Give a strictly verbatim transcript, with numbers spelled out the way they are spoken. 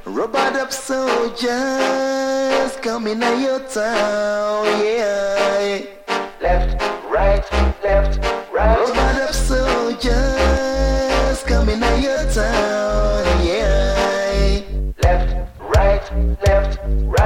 Robot up soldiers coming to your town, yeah. Left, right, left, right. Robot up soldiers coming to your town, yeah. Left, right, left, right.